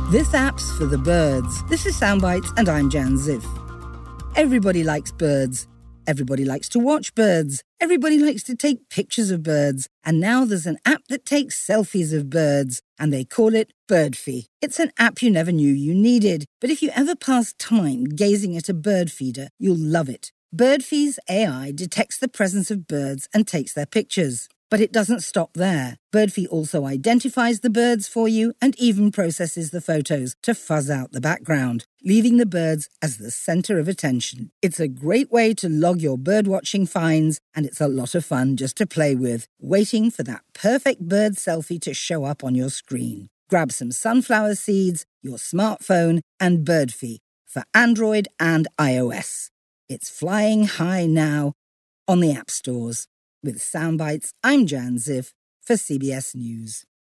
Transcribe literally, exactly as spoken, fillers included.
This app's for the birds. This is Soundbites and I'm Jan Ziff. Everybody likes birds. Everybody likes to watch birds. Everybody likes to take pictures of birds. And now there's an app that takes selfies of birds, and they call it Birdfee. It's an app you never knew you needed, but if you ever pass time gazing at a bird feeder, you'll love it. Birdfee's A I detects the presence of birds and takes their pictures. But it doesn't stop there. Birdfee also identifies the birds for you and even processes the photos to fuzz out the background, leaving the birds as the centre of attention. It's a great way to log your birdwatching finds, and it's a lot of fun just to play with, waiting for that perfect bird selfie to show up on your screen. Grab some sunflower seeds, your smartphone, and Birdfee for Android and iOS. It's flying high now on the app stores. With Soundbites, I'm Jan Ziff for C B S News.